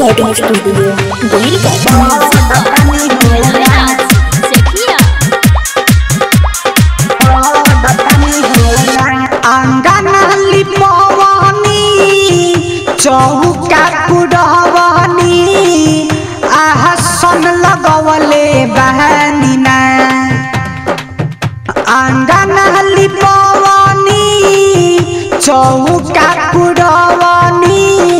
Recording studio चौका पुरवनी आसन लगवले बहनीना आंगन लिपवनी चौका पुरवनी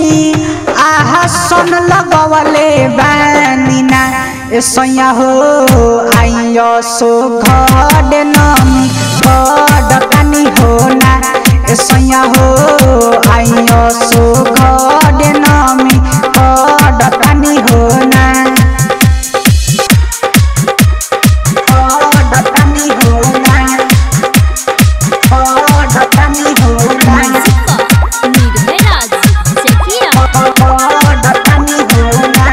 आसन लगवले बहनीना ऐसा हो आइयो सो घर नमी बड़कानी होना ऐसा हो आइयो सो घर नमी बड़कानी होना बड़कानी होना बड़कानी होना बड़कानी होना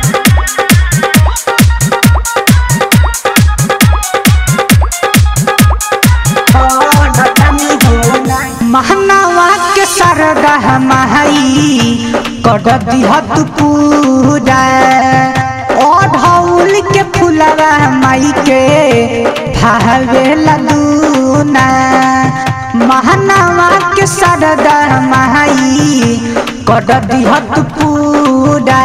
महनावा के सरगह महई कर दिहत पूरा ओढ़ौल के फुलवा माई के भावे लगूना महनावा के सरगह महई कर दिहत पूरा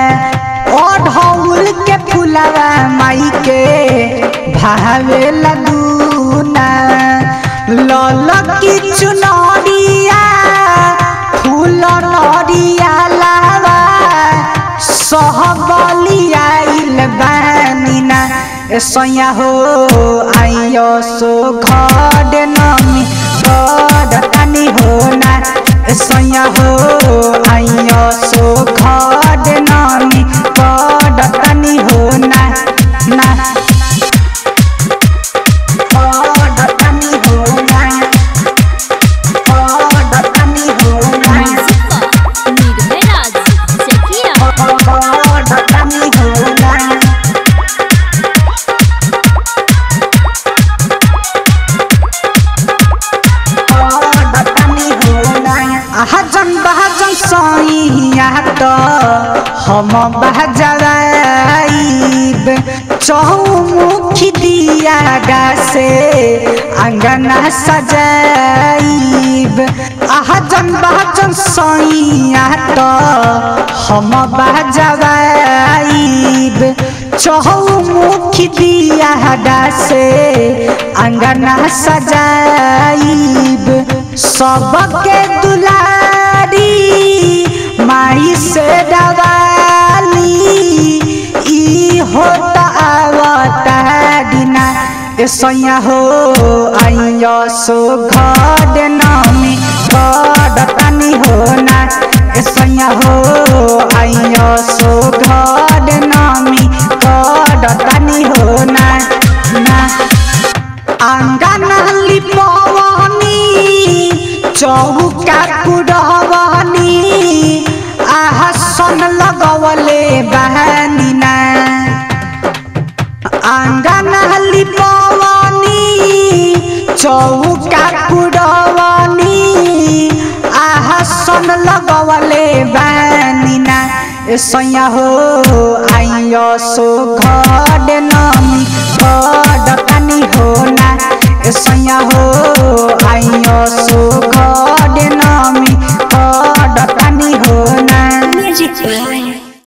ओढ़ौल के फुलवा माई के भावे लगूना लाल की चुनरिया फूल नरिया लावा सहबलिया बहनीना ऐसा हो आइयो सो घर नमी बड़कानी होना ऐसा हो आइयो सो घर नमी बड़कानी होना ना बहजन सैया तो हम बहजराइब चौमुखी दिया से अंगना सजाइब आहजन बहजन सैया तो हम बहजराइब चौमुखी दिया से अंगना सजाइब सबके दुलारी माई से दवाली ई होता आवतारिना ऐसा हो आइयो सो घर नमी बड़कानी होना ऐसा हो आइयो सो घर नमी बड़कानी होना ना आंगन लिपवनी चौका पुरवनी आसन लगवले बहनीना आंगन लिपवनी चौका पुरवनी आसन लगवले बहनीना ऐसा हो आइयो सो घर नमी बड़कानी होना ऐसा हो आइयो सो घर नमी बड़कानी होना।